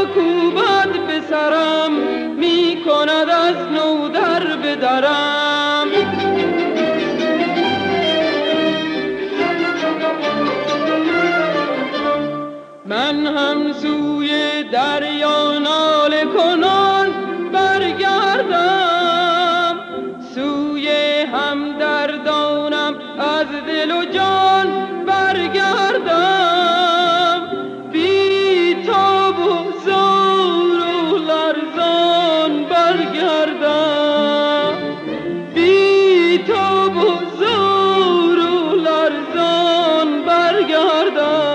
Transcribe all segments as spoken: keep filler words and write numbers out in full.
کوبد به سرم، می کند از نو در به درم. من هم سوی دریا ناله کنان برگردم، سوی همدردانم از دل و جان برگردم. بی تاب و زار و لرزان برگردم، بی تاب و زار و لرزان برگردم.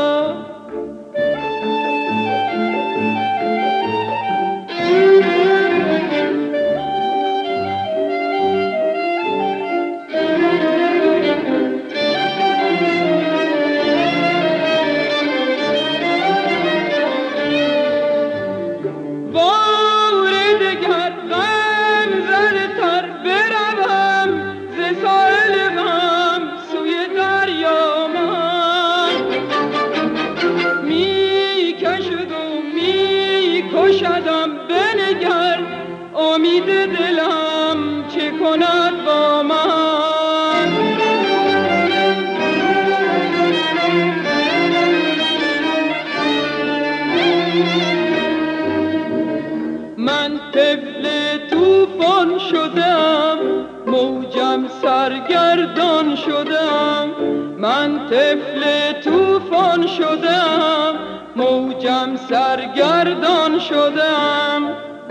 کشدم بنگر امید دلم چه کند با من. من طفل طوفان شدم، موجم سرگردان شدم. من طفل طوفان شدم، موجم سرگردان شدم.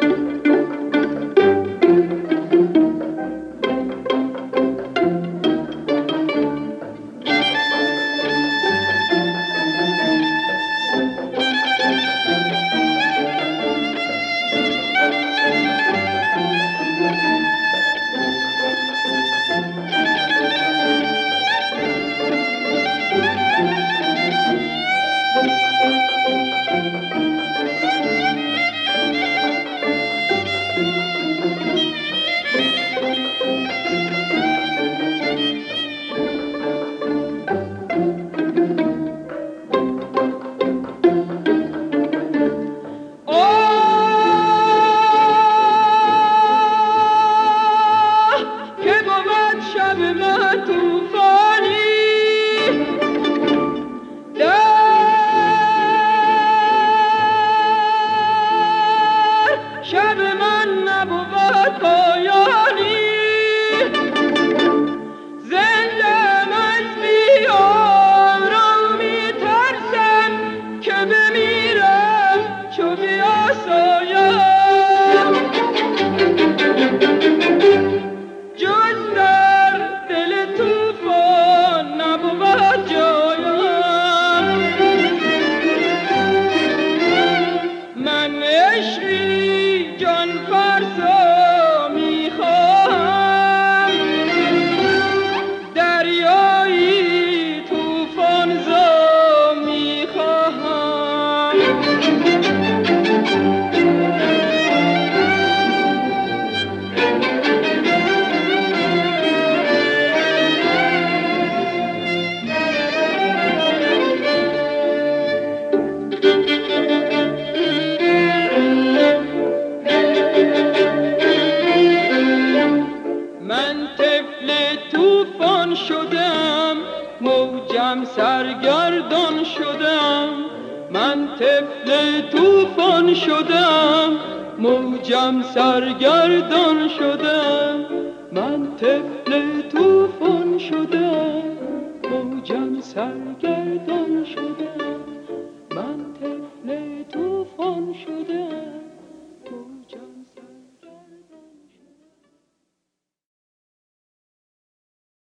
شب من نبود پایانی، زنده از بی‌آرامی ترسم که بمیرم چو بیاسایم. جز در دل طوفان نبود جایم. من عشقی جان فرسا میخواهم، دریایی طوفان زا میخواهم. من طفل طوفان شدم، موجم سرگردان شدم. من طفل طوفان شدم، موجم سرگردان شدم. من طفل طوفان شدم، موجم سرگردان شدم.